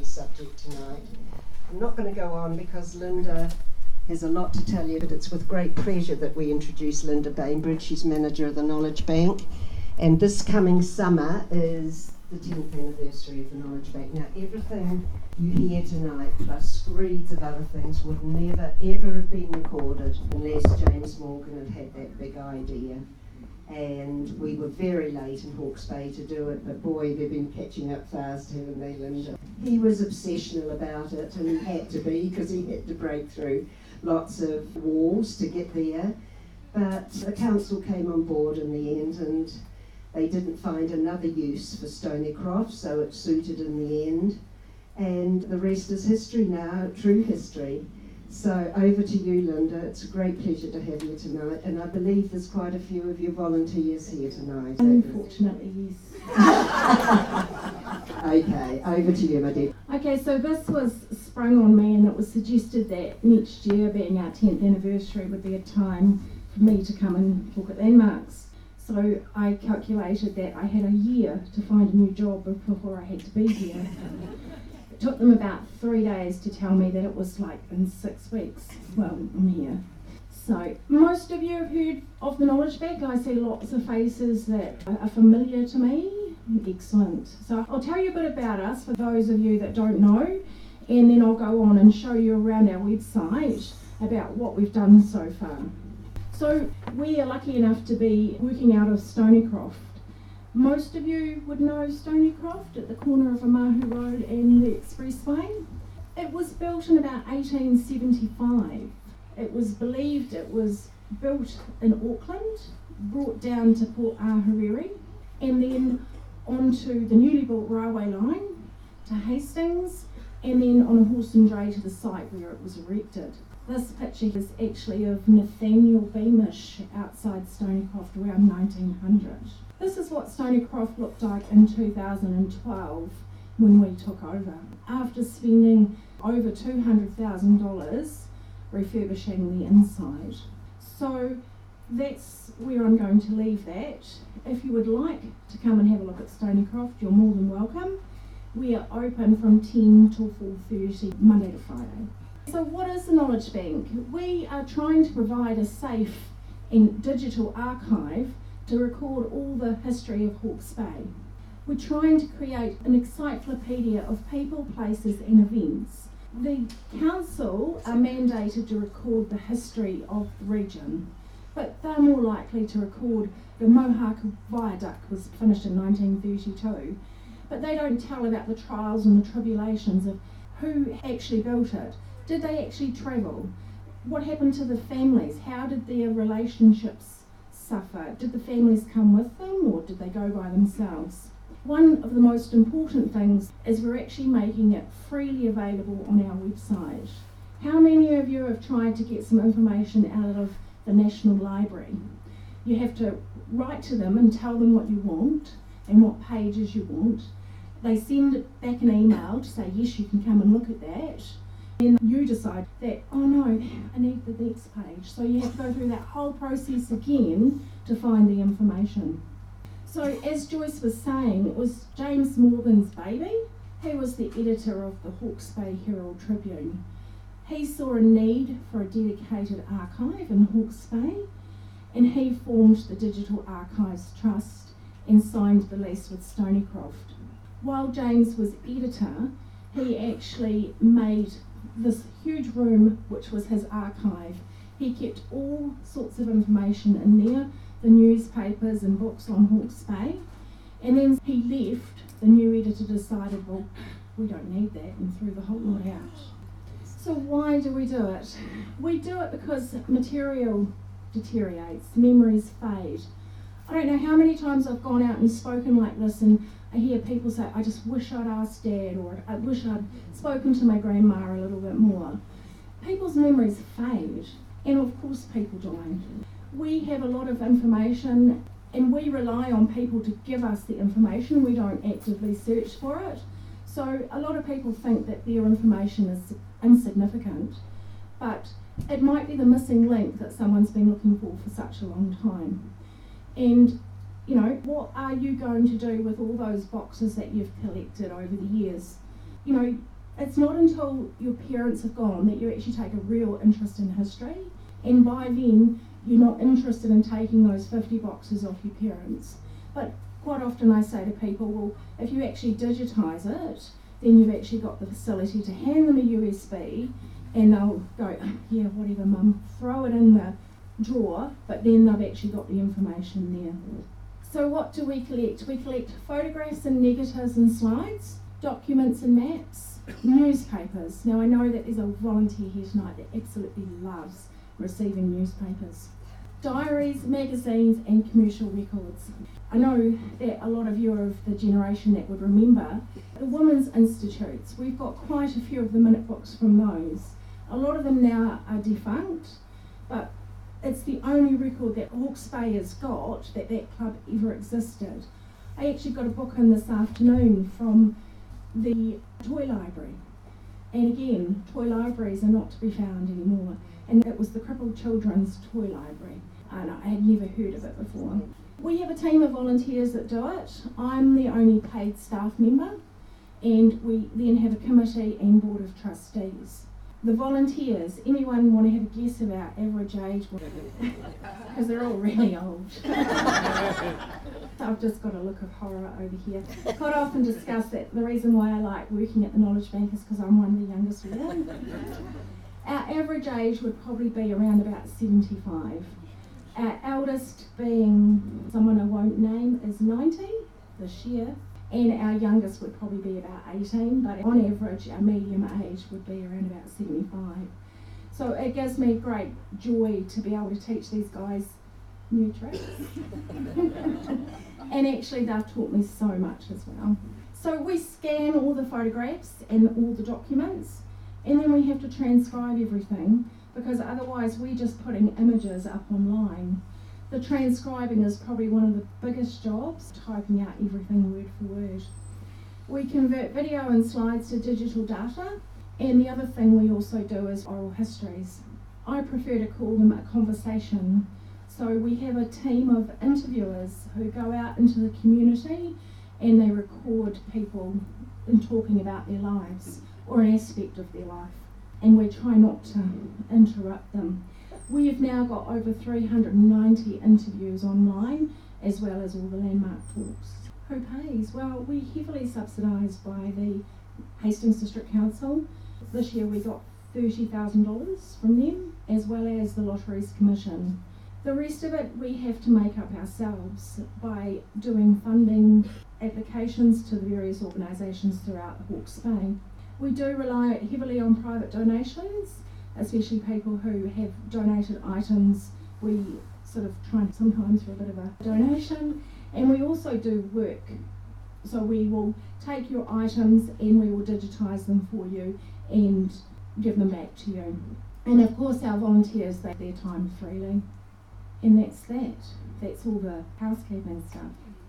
important subject tonight. I'm not going to go on because Linda has a lot to tell you, but it's with great pleasure that we introduce Linda Bainbridge. She's manager of the Knowledge Bank, and this coming summer is the 10th anniversary of the Knowledge Bank. Now, everything you hear tonight, plus screeds of other things, would never ever have been recorded unless James Morgan had that big idea. And we were very late in Hawke's Bay to do it, but boy, they've been catching up fast, haven't they, Linda? He was obsessional about it, and he had to be, because he had to break through lots of walls to get there. But the council came on board in the end, and they didn't find another use for Stonycroft, so it suited in the end. And the rest is history now, true history. So over to you, Linda. It's a great pleasure to have you tonight, and I believe there's quite a few of your volunteers here tonight. Unfortunately, yes. Okay, over to you, my dear. Okay, so this was sprung on me, and it was suggested that next year, being our 10th anniversary, would be a time for me to come and look at landmarks. So I calculated that I had a year to find a new job before I had to be here. It took them about 3 days to tell me that it was like in 6 weeks. Well, I'm here. So most of you have heard of the Knowledge Bank. I see lots of faces that are familiar to me. Excellent. So I'll tell you a bit about us for those of you that don't know, and then I'll go on and show you around our website about what we've done so far. So we are lucky enough to be working out of Stonycroft. Most of you would know Stonycroft at the corner of Omahu Road and the Expressway. It was built in about 1875. It was believed it was built in Auckland, brought down to Port Ahuriri, and then onto the newly built railway line to Hastings, and then on a horse and dray to the site where it was erected. This picture is actually of Nathaniel Beamish outside Stonycroft around 1900. This is what Stonycroft looked like in 2012 when we took over, after spending over $200,000 refurbishing the inside. So that's where I'm going to leave that. If you would like to come and have a look at Stonycroft, you're more than welcome. We are open from 10 till 4:30 Monday to Friday. So what is the Knowledge Bank? We are trying to provide a safe and digital archive to record all the history of Hawke's Bay. We're trying to create an encyclopedia of people, places and events. The council are mandated to record the history of the region, but they're more likely to record the Mohaka Viaduct was finished in 1932, but they don't tell about the trials and the tribulations of who actually built it. Did they actually travel? What happened to the families? How did their relationships suffer? Did the families come with them, or did they go by themselves? One of the most important things is we're actually making it freely available on our website. How many of you have tried to get some information out of the National Library? You have to write to them and tell them what you want and what pages you want. They send back an email to say, yes, you can come and look at that. Then you decide that, oh no, I need the next page. So you have to go through that whole process again to find the information. So as Joyce was saying, it was James Morgan's baby. He was the editor of the Hawke's Bay Herald Tribune. He saw a need for a dedicated archive in Hawke's Bay, and he formed the Digital Archives Trust and signed the lease with Stonycroft. While James was editor, he actually made this huge room which was his archive. He kept all sorts of information in there, the newspapers and books on Hawke's Bay, and then he left. The new editor decided, well, we don't need that, and threw the whole lot out. So why do we do it? We do it because material deteriorates, memories fade. I don't know how many times I've gone out and spoken like this, and I hear people say, I just wish I'd asked Dad, or I wish I'd spoken to my grandma a little bit more. People's memories fade, and of course people don't. We have a lot of information, and we rely on people to give us the information. We don't actively search for it. So a lot of people think that their information is insignificant, but it might be the missing link that someone's been looking for such a long time. And you know, what are you going to do with all those boxes that you've collected over the years? You know, It's not until your parents have gone that you actually take a real interest in history, and by then you're not interested in taking those 50 boxes off your parents. But quite often I say to people, well, if you actually digitise it, then you've actually got the facility to hand them a USB and they'll go, yeah, whatever mum, throw it in the drawer, but then they've actually got the information there. So what do we collect? We collect photographs and negatives and slides, documents and maps, newspapers. Now I know that there's a volunteer here tonight that absolutely loves receiving newspapers. Diaries, magazines and commercial records. I know that a lot of you are of the generation that would remember the Women's Institutes. We've got quite a few of the minute books from those. A lot of them now are defunct, but it's the only record that Hawke's Bay has got that club ever existed. I actually got a book in this afternoon from the toy library. And again, toy libraries are not to be found anymore. And it was the Crippled Children's Toy Library. And I had never heard of it before. We have a team of volunteers that do it. I'm the only paid staff member. And we then have a committee and board of trustees. The volunteers, anyone want to have a guess of our average age? Because they're all really old. I've just got a look of horror over here. I quite often discuss that the reason why I like working at the Knowledge Bank is because I'm one of the youngest here. Our average age would probably be around about 75. Our eldest, being someone I won't name, is 90 this year. And our youngest would probably be about 18, but on average our medium age would be around about 75. So it gives me great joy to be able to teach these guys new tricks. And actually they've taught me so much as well. So we scan all the photographs and all the documents, and then we have to transcribe everything, because otherwise we're just putting images up online. The transcribing is probably one of the biggest jobs, typing out everything word for word. We convert video and slides to digital data, and the other thing we also do is oral histories. I prefer to call them a conversation. So we have a team of interviewers who go out into the community and they record people in talking about their lives or an aspect of their life, and we try not to interrupt them. We have now got over 390 interviews online, as well as all the landmark talks. Who pays? Well, we're heavily subsidised by the Hastings District Council. This year we got $30,000 from them, as well as the Lotteries Commission. The rest of it we have to make up ourselves by doing funding applications to the various organisations throughout the Hawke's Bay. We do rely heavily on private donations, especially people who have donated items. We sort of try sometimes for a bit of a donation, and we also do work. So we will take your items and we will digitise them for you and give them back to you. And of course our volunteers, they their time freely. And that's that. That's all the housekeeping stuff.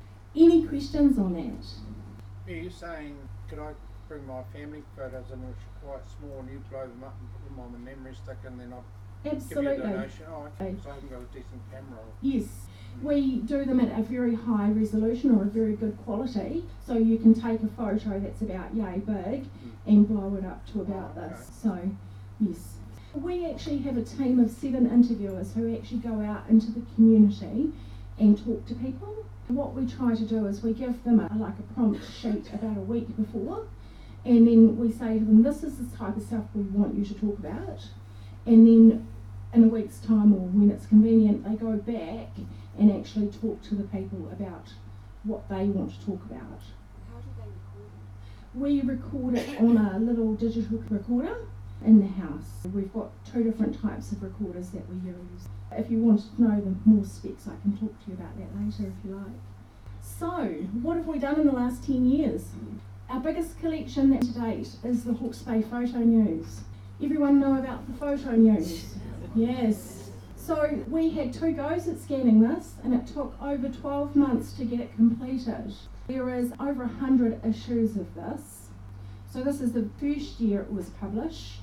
Any questions on that? Are you saying, could I bring my family photos in, which are quite small, and you blow them up and put them on the memory stick, and then I'll Absolutely. give you a donation? Oh, okay. So I haven't got a decent camera. Yes. We do them at a very high resolution or a very good quality, so you can take a photo that's about yay big and blow it up to about this. So, yes. We actually have a team of 7 interviewers who actually go out into the community and talk to people. What we try to do is we give them like a prompt sheet about a week before, and then we say to them, this is the type of stuff we want you to talk about. And then in a week's time, or when it's convenient, they go back and actually talk to the people about what they want to talk about. How do they record it? We record it on a little digital recorder in the house. We've got 2 different types of recorders that we use. If you want to know the more specs, I can talk to you about that later if you like. So, what have we done in the last 10 years? Our biggest collection to date is the Hawke's Bay Photo News. Everyone know about the Photo News? Yes. So we had 2 goes at scanning this, and it took over 12 months to get it completed. There is over 100 issues of this. So this is the first year it was published,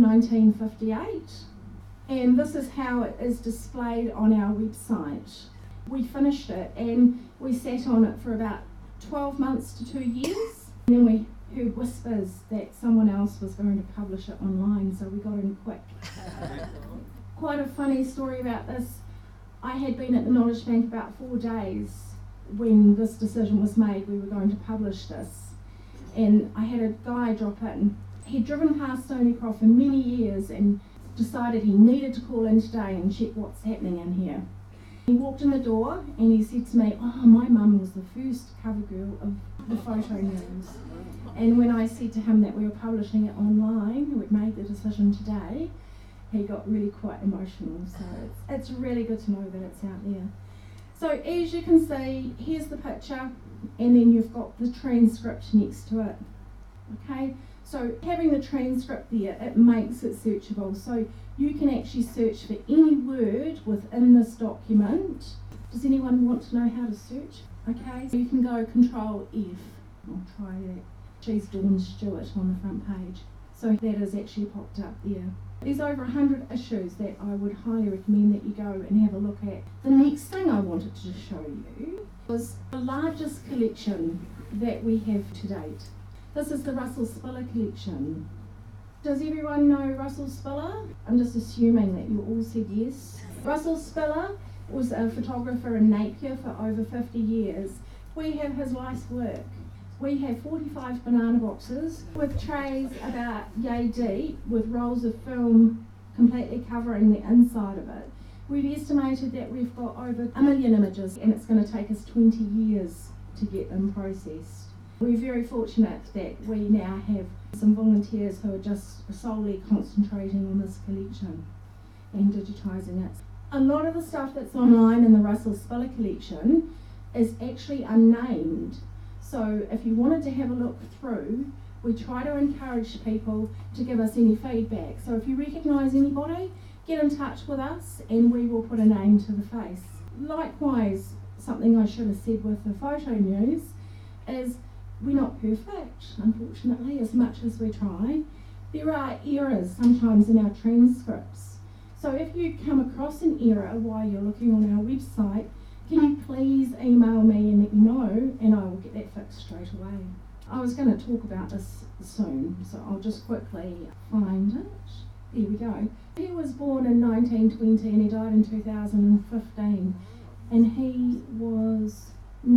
1958. And this is how it is displayed on our website. We finished it and we sat on it for about 12 months to 2 years. And then we heard whispers that someone else was going to publish it online, so we got in quick. Quite a funny story about this. I had been at the Knowledge Bank about 4 days when this decision was made. We were going to publish this, and I had a guy drop in. He'd driven past Stony Croft for many years and decided he needed to call in today and check what's happening in here. He walked in the door and he said to me, "Oh, my mum was the first cover girl of the Photo News." And when I said to him that we were publishing it online, we'd made the decision today, he got really quite emotional. So it's really good to know that it's out there. So as you can see, here's the picture, and then you've got the transcript next to it. Okay, so having the transcript there, it makes it searchable. So you can actually search for any word within this document. Does anyone want to know how to search? Okay, so you can go Control F. I'll try that. She's Dawn Stewart on the front page. So that is actually popped up there. There's over 100 issues that I would highly recommend that you go and have a look at. The next thing I wanted to show you was the largest collection that we have to date. This is the Russell Spiller collection. Does everyone know Russell Spiller? I'm just assuming that you all said yes. Russell Spiller was a photographer in Napier for over 50 years. We have his life's work. We have 45 banana boxes with trays about yay deep with rolls of film completely covering the inside of it. We've estimated that we've got over 1 million images, and it's going to take us 20 years to get them processed. We're very fortunate that we now have some volunteers who are just solely concentrating on this collection and digitising it. A lot of the stuff that's online in the Russell Spiller collection is actually unnamed. So if you wanted to have a look through, we try to encourage people to give us any feedback. So if you recognise anybody, get in touch with us and we will put a name to the face. Likewise, something I should have said with the Photo News is we're not perfect, unfortunately, as much as we try. There are errors sometimes in our transcripts. So if you come across an error while you're looking on our website, can you please email me and let me know, and I will get that fixed straight away. I was going to talk about this soon, so I'll just quickly find it. There we go. He was born in 1920 and he died in 2015, and he was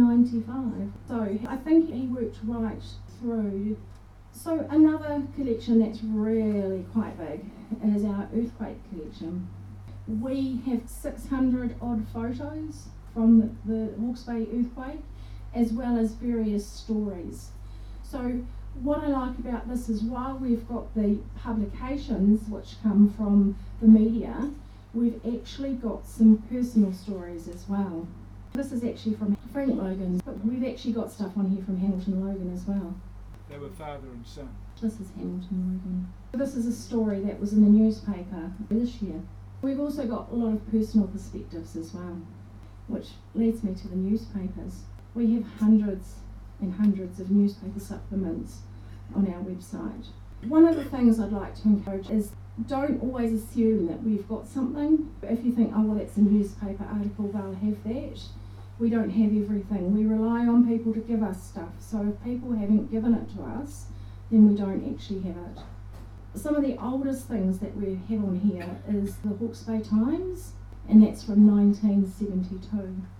95. So I think he worked right through. So another collection that's really quite big is our earthquake collection. We have 600 odd photos from the Hawke's Bay earthquake, as well as various stories. So what I like about this is while we've got the publications which come from the media, we've actually got some personal stories as well. This is actually from Frank Logan, but we've actually got stuff on here from Hamilton Logan as well. They were father and son. This is Hamilton Logan. This is a story that was in the newspaper this year. We've also got a lot of personal perspectives as well, which leads me to the newspapers. We have hundreds and hundreds of newspaper supplements on our website. One of the things I'd like to encourage is don't always assume that we've got something. If you think, oh well, that's a newspaper article, they'll have that. We don't have everything. We rely on people to give us stuff. So if people haven't given it to us, then we don't actually have it. Some of the oldest things that we have on here is the Hawke's Bay Times, and that's from 1972.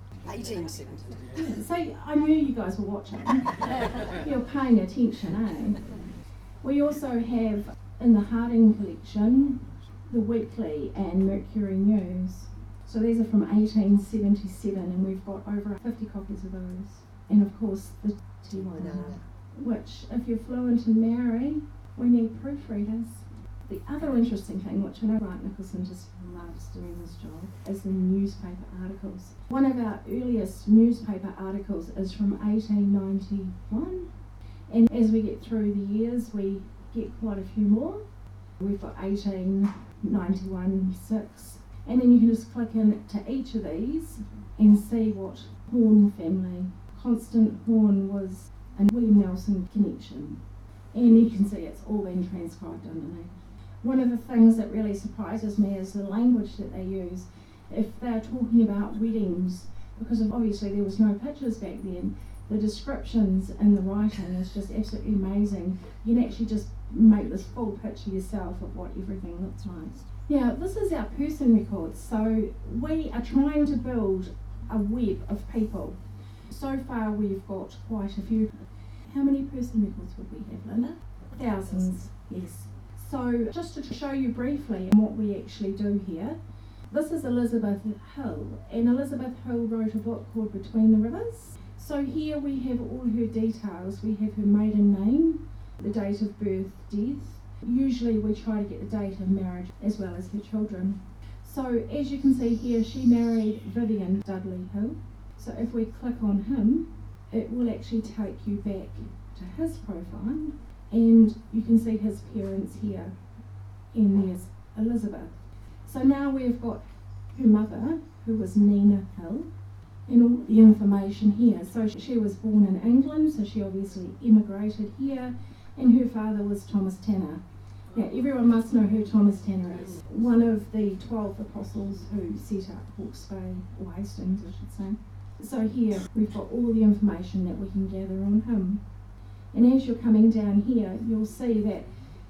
1872. So I knew you guys were watching. You're paying attention, eh? We also have in the Harding collection the Weekly and Mercury News. So these are from 1877, and we've got over 50 copies of those. And of course the Tiwana, which if you're fluent in Maori, we need proofreaders. The other interesting thing, which I know Grant Nicholson just loves doing this job, is the newspaper articles. One of our earliest newspaper articles is from 1891, and as we get through the years, we get quite a few more. We've got 1891, 6, and then you can just click into each of these and see what Horn family. Constant Horn was a William Nelson connection, and you can see it's all been transcribed underneath. One of the things that really surprises me is the language that they use. If they're talking about weddings, because obviously there was no pictures back then, The descriptions and the writing is just absolutely amazing. You can actually just make this full picture yourself of what everything looks like. Yeah, this is our person records. So we are trying to build a web of people. So far we've got quite a few. How many person records would we have, Linda? Thousands, yes. So just to show you briefly what we actually do here, this is Elizabeth Hill, and Elizabeth Hill wrote a book called Between the Rivers. So here we have all her details. We have her maiden name, the date of birth, death. Usually we try to get the date of marriage as well as her children. So as you can see here, she married Vivian Dudley Hill. So if we click on him, it will actually take you back to his profile, and you can see his parents here, and there's Elizabeth. So now we've got her mother, who was Nina Hill, and all the information here. So she was born in England, so she obviously immigrated here, and her father was Thomas Tanner. Now everyone must know who Thomas Tanner is. One of the 12 apostles who set up Hawke's Bay, or Hastings I should say. So here we've got all the information that we can gather on him. And as you're coming down here, you'll see that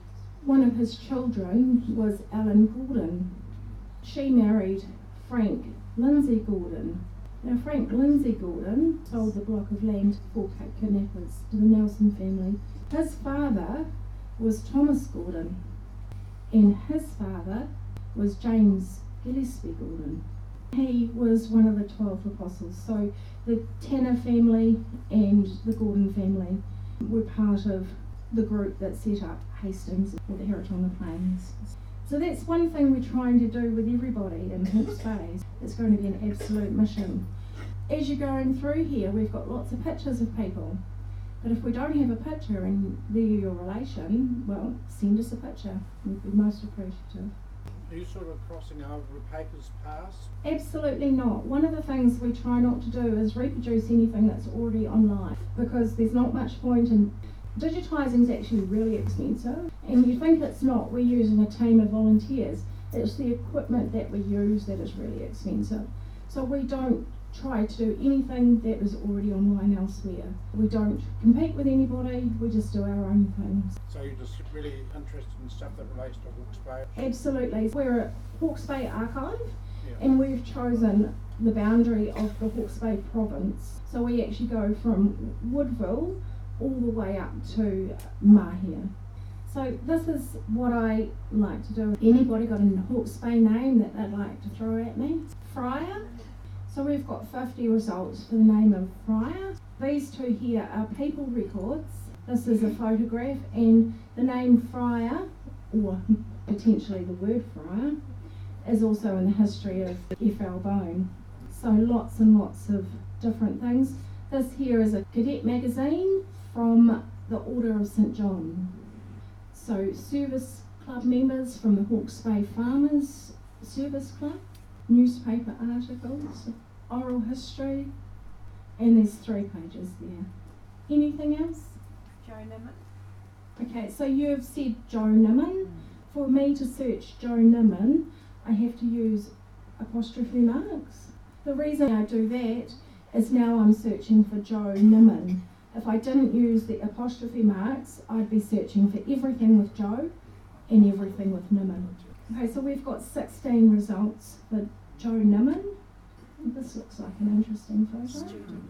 one of his children was Ellen Gordon. She married Frank Lindsay Gordon. Now Frank Lindsay Gordon sold the block of land for Cape Kidnappers to the Nelson family. His father was Thomas Gordon, and his father was James Gillespie Gordon. He was one of the 12 apostles. So the Tanner family and the Gordon family were part of the group that set up Hastings or the Heritonga Plains. So that's one thing we're trying to do with everybody in Hawke's Bay. It's going to be an absolute mission. As you're going through here, we've got lots of pictures of people. But if we don't have a picture and they're your relation, well, send us a picture. We'd be most appreciative. Are you sort of crossing over a paper's past? Absolutely not. One of the things we try not to do is reproduce anything that's already online, because there's not much point in digitising. Is actually really expensive, and you think it's not. We're using a team of volunteers. It's the equipment that we use that is really expensive. So we don't try to do anything that is already online elsewhere. We don't compete with anybody, we just do our own things. So you're just really interested in stuff that relates to Hawke's Bay? Absolutely. We're a Hawke's Bay archive, Yeah. and we've chosen the boundary of the Hawke's Bay province. So we actually go from Woodville all the way up to Mahia. So this is what I like to do. Anybody got a Hawke's Bay name that they'd like to throw at me? Fryer. So we've got 50 results for the name of Fryer. These two here are people records. This is a photograph, and the name Fryer, or potentially the word Fryer, is also in the history of F.L. Bone. So lots and lots of different things. This here is a cadet magazine from the Order of St. John. So service club members from the Hawke's Bay Farmers Service Club, newspaper articles, oral history, and there's 3 pages there. Anything else? Joe Nimmin. Okay, so you've said Joe Nimmin. For me to search Joe Nimmin, I have to use apostrophe marks. The reason I do that is now I'm searching for Joe Nimmin. If I didn't use the apostrophe marks, I'd be searching for everything with Joe and everything with Nimmin. Okay, so we've got 16 results for Joe Nimmin. This looks like an interesting photo.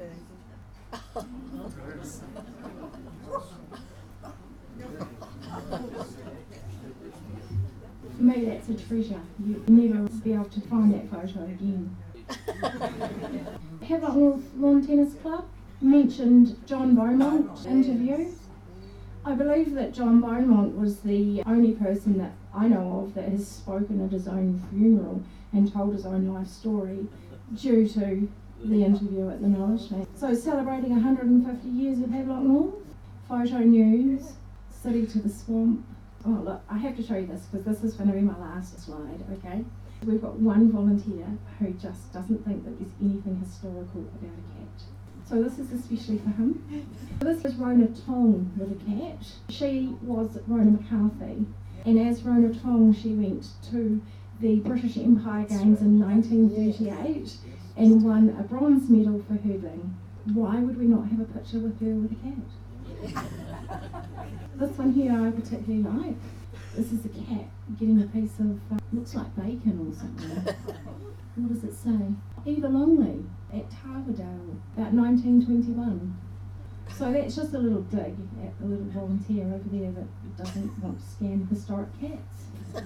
For me, that's a treasure. You'll never be able to find that photo again. Havelock North Lawn Tennis Club mentioned John Beaumont interview. I believe that John Beaumont was the only person that I know of that has spoken at his own funeral and told his own life story due to the interview at the Knowledge Day. So celebrating 150 years of Havelock North, photo news, city to the swamp. Oh look, I have to show you this because this is going to be my last slide, okay? We've got one volunteer who just doesn't think that there's anything historical about a cat. So this is especially for him. This is Rona Tong with a cat. She was Rona McCarthy, and as Rona Tong she went to the British Empire Games in 1938 and won a bronze medal for hurdling. Why would we not have a picture with her with a cat? This one here I particularly like. This is a cat getting a piece of, looks like bacon or something. What does it say? Eva Longley at Tarverdale, about 1921. So that's just a little dig at the little volunteer over there that doesn't want to scan historic cats.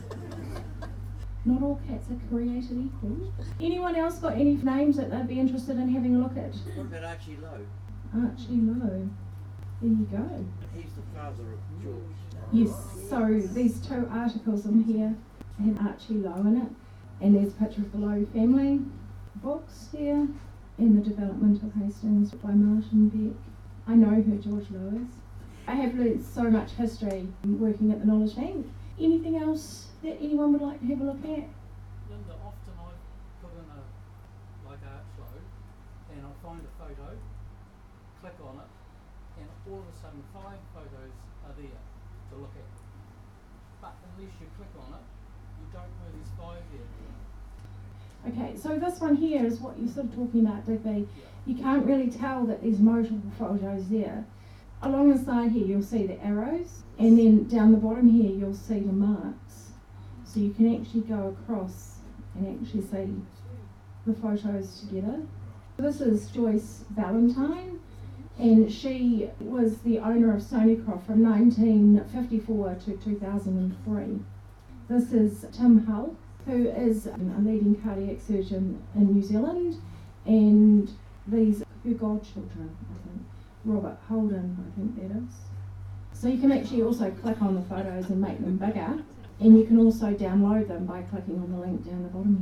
Not all cats are created equal. Anyone else got any names that they'd be interested in having a look at? What about Archie Lowe? Archie Lowe. There you go. He's the father of George. Yes, so these two articles in here have Archie Lowe in it, and there's a picture of the Lowe family, books here, and the development of Hastings by Martin Beck. I know who George Lowe is. I have learnt so much history working at the Knowledge Bank. Anything else that anyone would like to have a look at? Linda, often I put in like Arch Lowe, and I find a photo, click on it, and all of a sudden 5 photos are there to look at. But unless you click on it, you don't know there's 5 there. Okay, so this one here is what you're sort of talking about, Digby. You can't really tell that there's multiple photos there. Along the side here you'll see the arrows, and then down the bottom here you'll see the marks. So you can actually go across and actually see the photos together. This is Joyce Valentine, and she was the owner of Stonycroft from 1954 to 2003. This is Tim Hull, who is a leading cardiac surgeon in New Zealand, and these are her godchildren, I think. Robert Holden, I think that is. So you can actually also click on the photos and make them bigger, and you can also download them by clicking on the link down the bottom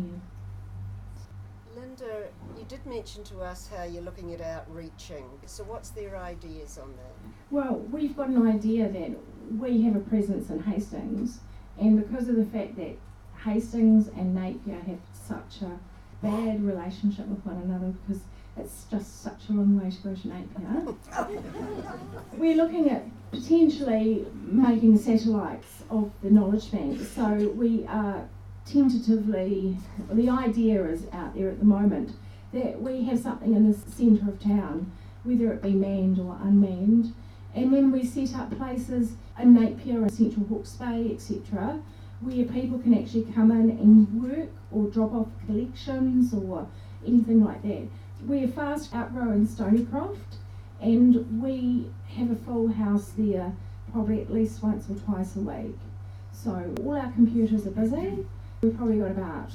here. Linda, you did mention to us how you're looking at outreaching. So what's their ideas on that? Well, we've got an idea that we have a presence in Hastings, and because of the fact that Hastings and Napier have such a bad relationship with one another, because it's just such a long way to go to Napier, we're looking at potentially making satellites of the Knowledge Bank. So we are tentatively, the idea is out there at the moment, that we have something in the centre of town, whether it be manned or unmanned, and then we set up places in Napier and Central Hawke's Bay, etc., where people can actually come in and work or drop off collections or anything like that. We're fast Outrow in Stonycroft, and we have a full house there probably at least once or twice a week. So all our computers are busy. We've probably got about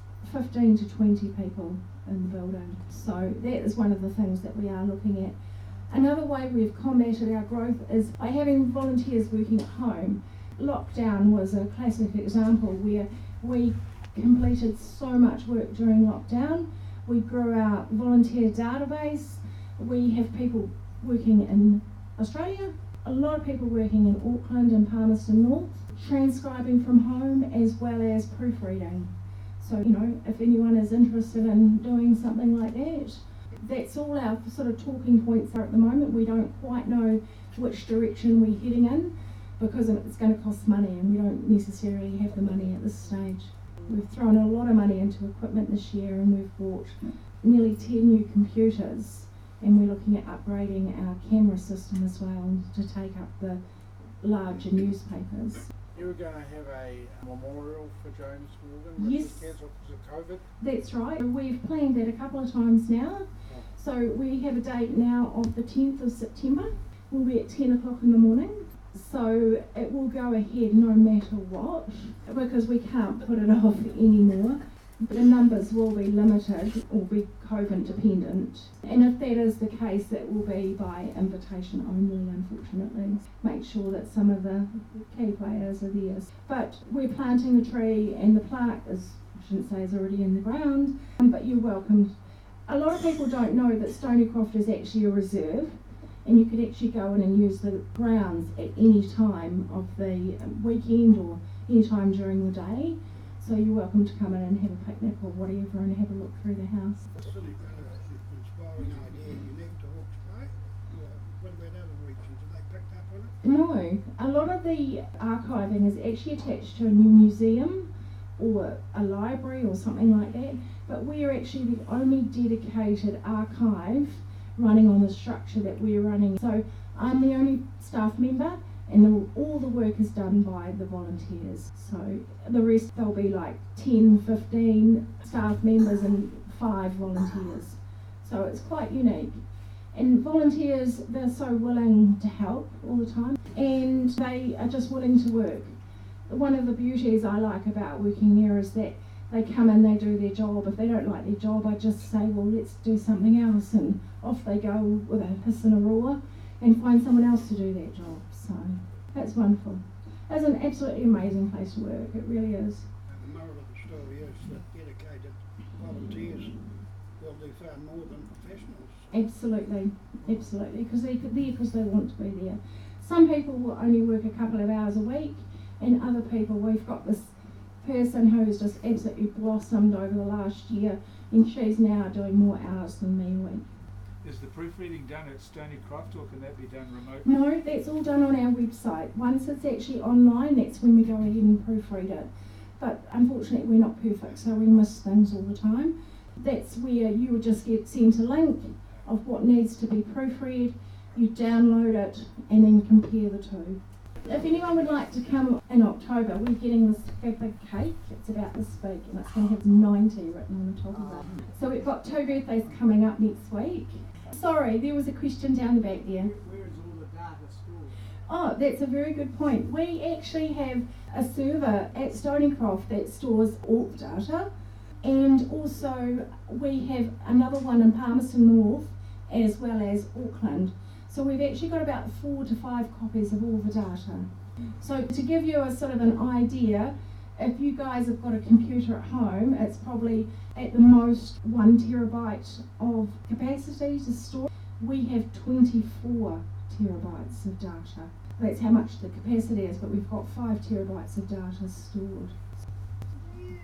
15 to 20 people in the building. So that is one of the things that we are looking at. Another way we've combated our growth is by having volunteers working at home. Lockdown was a classic example where we completed so much work during lockdown. We grew our volunteer database. We have people working in Australia, a lot of people working in Auckland and Palmerston North, transcribing from home as well as proofreading. So, if anyone is interested in doing something like that, that's all our sort of talking points are at the moment. We don't quite know which direction we're heading in because it's going to cost money, and we don't necessarily have the money at this stage. We've thrown a lot of money into equipment this year, and we've bought nearly 10 new computers, and we're looking at upgrading our camera system as well to take up the larger newspapers. You were going to have a memorial for James Morgan, which Yes. was cancelled because of COVID. That's right. We've planned that a couple of times now. So we have a date now of the 10th of September. We'll be at 10 o'clock in the morning. So it will go ahead no matter what, because we can't put it off anymore. The numbers will be limited or be COVID dependent. And if that is the case, it will be by invitation only, unfortunately. Make sure that some of the key players are there. But we're planting the tree, and the plaque is, I shouldn't say is already in the ground, but you're welcome. A lot of people don't know that Stonycroft is actually a reserve, and you could actually go in and use the grounds at any time of the weekend or any time during the day. So you're welcome to come in and have a picnic or whatever and have a look through the house. It's an inspiring idea, unique to Hawke's Bay. What about other regions? Have they picked up on it? No, a lot of the archiving is actually attached to a new museum or a library or something like that, but we are actually the only dedicated archive running on the structure that we're running. So I'm the only staff member, and all the work is done by the volunteers. So the rest, there'll be like 10, 15 staff members and 5 volunteers. So it's quite unique. And volunteers, they're so willing to help all the time, and they are just willing to work. One of the beauties I like about working there is that they come in, they do their job. If they don't like their job, I just say, well, let's do something else, and off they go with a hiss and a roar and find someone else to do that job. So that's wonderful. It's an absolutely amazing place to work, it really is. And the moral of the story is that dedicated volunteers will do far more than professionals. Absolutely, because they're there because they want to be there. Some people will only work a couple of hours a week, and other people, we've got this person who's just absolutely blossomed over the last year, and she's now doing more hours than me a week. Is the proofreading done at Stony Croft, or can that be done remotely? No, that's all done on our website. Once it's actually online, that's when we go ahead and proofread it. But unfortunately, we're not perfect, so we miss things all the time. That's where you would just get sent a link of what needs to be proofread, you download it, and then compare the two. If anyone would like to come in October, we're getting this big cake. It's about this big, and it's going to have 90 written on the top of it. So we've got 2 birthdays coming up next week. Sorry, there was a question down the back there. Where is all the data stored? Oh, that's a very good point. We actually have a server at Stonycroft that stores all the data, and also we have another one in Palmerston North as well as Auckland. So we've actually got about 4 to 5 copies of all the data. So to give you a sort of an idea, if you guys have got a computer at home, it's probably at the most 1 terabyte of capacity to store. We have 24 terabytes of data. That's how much the capacity is, but we've got 5 terabytes of data stored. Do you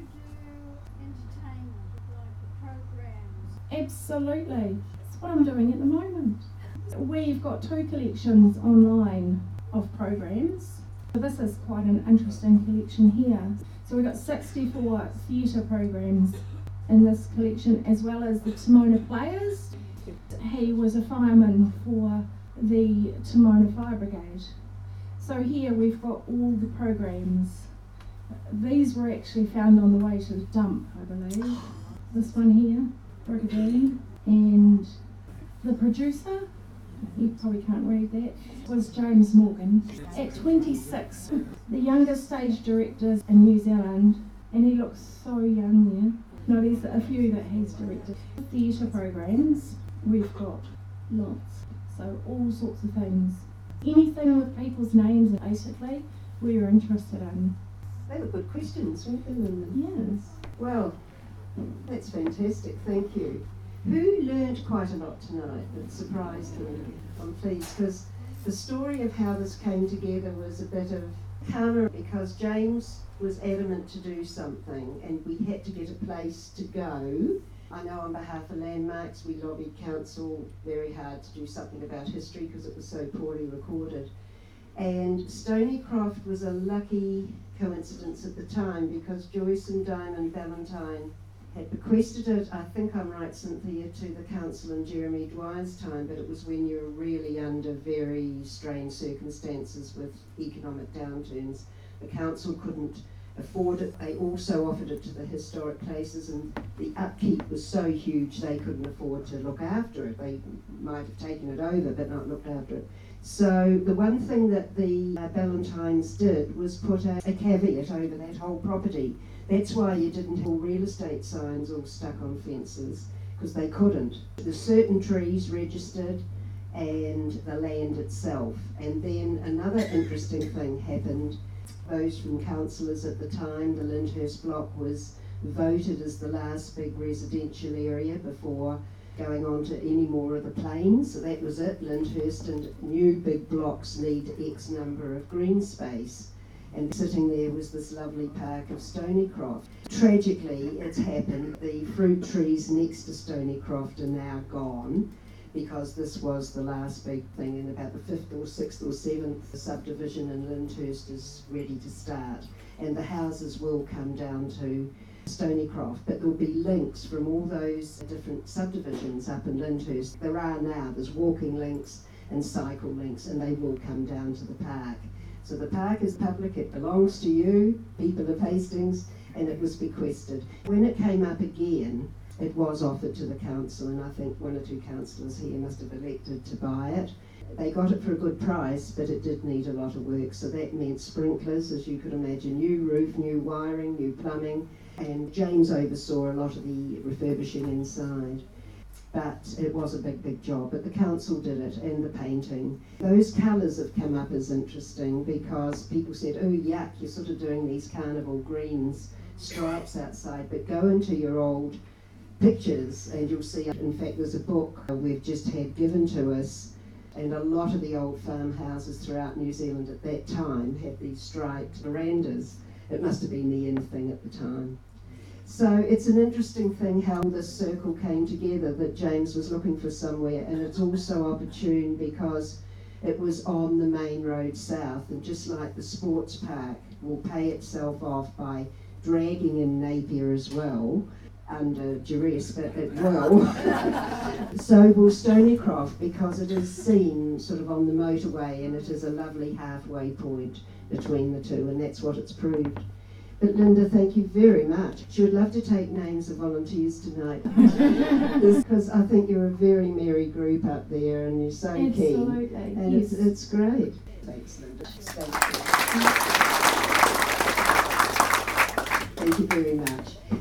do entertainment, like programs? Absolutely. That's what I'm doing at the moment. We've got 2 collections online of programs. So this is quite an interesting collection here. So we've got 64 theatre programs in this collection, as well as the Timona Players. He was a fireman for the Timona Fire Brigade. So here we've got all the programs. These were actually found on the way to the dump, I believe. This one here, Brigadier, and the producer, you probably can't read that, was James Morgan. At 26, the youngest stage director in New Zealand, and he looks so young there. No, there's a few that he's directed. Theatre programs, we've got lots, so all sorts of things. Anything with people's names, basically, we're interested in. They were good questions, weren't they, Linda? Yes. Well, that's fantastic, thank you. Who learned quite a lot tonight that surprised me? I'm pleased, because the story of how this came together was a bit of karma, because James was adamant to do something and we had to get a place to go. I know on behalf of Landmarks we lobbied council very hard to do something about history because it was so poorly recorded. And Stonycroft was a lucky coincidence at the time, because Joyce and Diamond Valentine had bequested it, I think I'm right, Cynthia, to the council in Jeremy Dwyer's time, but it was when you were really under very strange circumstances with economic downturns. The council couldn't afford it. They also offered it to the historic places, and the upkeep was so huge they couldn't afford to look after it. They might have taken it over but not looked after it. So the one thing that the Valentines did was put a caveat over that whole property. That's why you didn't have all real estate signs all stuck on fences, because they couldn't. There's certain trees registered and the land itself. And then another interesting thing happened. Those from councillors at the time, the Lyndhurst block was voted as the last big residential area before going on to any more of the plains. So that was it, Lyndhurst, and new big blocks need X number of green space. And sitting there was this lovely park of Stonycroft. Tragically, it's happened. The fruit trees next to Stonycroft are now gone, because this was the last big thing, and about the 5th or 6th or 7th subdivision in Lyndhurst is ready to start. and the houses will come down to Stonycroft, but there'll be links from all those different subdivisions up in Lyndhurst. There are now, there's walking links and cycle links, and they will come down to the park. So the park is public, it belongs to you, people of Hastings, and it was bequested. When it came up again, it was offered to the council, and I think one or two councillors here must have elected to buy it. They got it for a good price, but it did need a lot of work, so that meant sprinklers, as you could imagine, new roof, new wiring, new plumbing, and James oversaw a lot of the refurbishing inside. But it was a big, big job, but the council did it, and the painting. Those colours have come up as interesting because people said, oh yuck, you're sort of doing these carnival greens stripes outside, but go into your old pictures and you'll see, in fact there's a book we've just had given to us, and a lot of the old farmhouses throughout New Zealand at that time had these striped verandas. It must have been the in thing at the time. So it's an interesting thing how this circle came together, that James was looking for somewhere, and it's also opportune because it was on the main road south, and just like the sports park will pay itself off by dragging in Napier as well, under duress, but it will. So will Stonycroft, because it is seen sort of on the motorway, and it is a lovely halfway point between the two, and that's what it's proved. But Linda, thank you very much. She would love to take names of volunteers tonight, because I think you're a very merry group up there, and you're so keen. Absolutely, And yes. it's great. Thanks, Linda. Thank you very much.